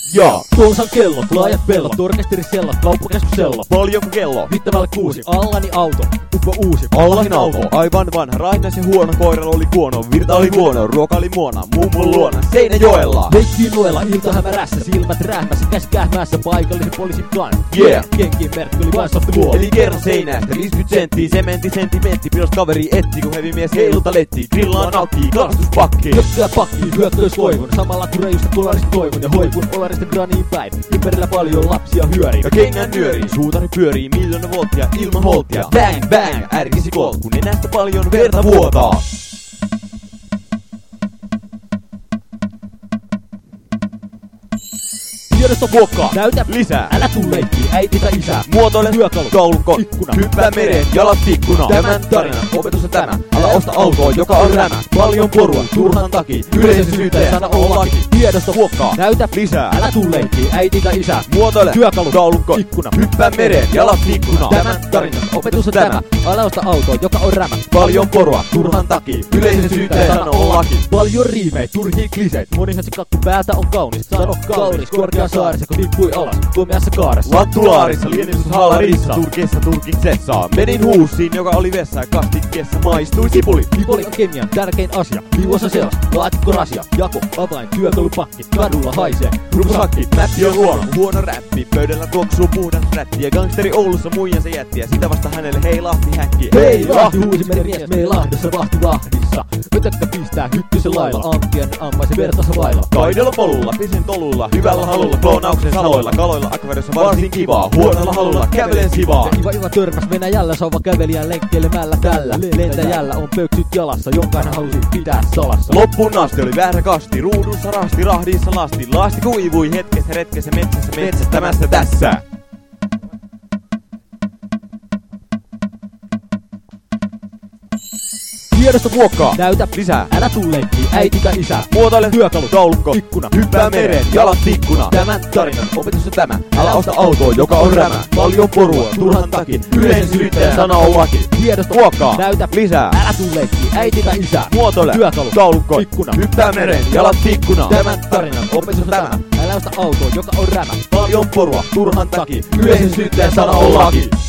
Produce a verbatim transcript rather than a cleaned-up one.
Ja tuossa on kello, laajat pellot, orkesterisellat, kauppakeskusello. Paljon kello. Vittavalle kuusi, allani auto, uppo uusi. Allahin auto, aivan vanha, rainas ja huono, koiralla oli kuono, virta oli huono, ruoka oli muona, mummon luona, Seinäjoella. Veikkiin noella, ilta hämärässä, silmät rähmässä, käsi kähmässä, paikallisen poliisin kanssa. Yeah. Kenkiin merkki oli Vice of the Wall. Eli kerran seinästä, viisikymmentä senttiä, sementti, sentimentti, pilos kaveri etti, kun heavy mies heilulta letti, grillaan nakkii, kalastuspakki. Jökkyä pakkii, hyökköis koivun, samalla kun reijusta kolarista toivun ja hoikun olarista graniin päin. Ympärillä paljon lapsia hyörii. Ja kengän nyörii, suutari pyörii, miljoona volttia, ilman holttia. Bang bang, ärkisi koot, kun nenästä paljon verta vuotaa. Tiedosto vuokkaa, näytä lisää, älä tuu leikkii, äiti tai isä. Muotoile, työkalu, taulukko, ikkuna, hyppää mereen, jalat tikkuna. Tämän tarinan opetus on tämä, älä osta autoa, joka on rämä. Paljon porua, turhan takia, yleisö syyttäjä, sana on laki. Tiedosto vuokkaa, näytä lisää, älä tuu leikkii, äiti tai isä. Muotoile, työkalu, taulukko, ikkuna, hyppää mereen, jalat tikkuna. Tämän tarinan opetus on tämä, älä osta autoa, joka on rämä. Paljon porua, turhan takia, yleisö syyttäjä, sana on laki. Paljon riimeit, turhia kliseet, monihan se kakku päältä on kaunis. Sano kaunis, korkea saarissa, kun tippui alas, komeassa kaaressa. Lattulaarissa, liennytyshallarissa, Turkissa turkiksessa. Menin huussiin, joka oli vessa ja kastikkeessa maistui sipuli. Sipuli on kemian tärkein asia, liuossa selas, laatikko rasia, jako, avain, työkalupakki, kadulla haisee. Rupusakki, mäppi on huono, huono räppi, pöydällä tuoksuu puhdas rätti. Ja gangsteri Oulussa muijansa jätti, ja sitä vasta hänelle hei Lahti häkki. Hei Lahti, huusi meidän mies, mei Lahdessa vahti Lahdissa. Ötökkä pistää hyttysen lailla, ampien ammaisen vertassa vailla. Kaidella polulla, pisen tolulla, hyvällä halulla, kloonauksen saloilla, kaloilla akvaariossa varsin kivaa, huonolla halulla, kävelen sivaa. Ja Iva Iva törmäs Venäjällä, sauva kävelijän lenkkeilemällä tällä. Lentäjällä on pöksyt jalassa, jonka hän halusi pitää salassa. Loppuun asti oli väärä kasti, ruudussa rasti, rahdissa lasti. Lasti kuivui hetkessä retkessä metsässä metsästämässä tässä. Tiedosto vuokkaa, näytä lisää, älä tuu leikkii, äiti tai isä. Muotoile, työkalu, taulukko, ikkuna, hyppää mereen, jalat tikkuna. Tämän tarinan opetus on tämä, älä osta autoa, joka on rämä. Paljon porua, turhan takin, yleensä syyttäjä, sana on laki. Tiedosto vuokkaa, näytä lisää, älä tuu leikkii, äiti tai isä. Muotoile, työkalu, taulukko, ikkuna, hyppää mereen, jalat tikkuna. Tämän tarinan opetus on tämä, älä osta autoa, joka on rämä. Paljon porua, turhan takin, yleensä syyttäjä, sana on laki.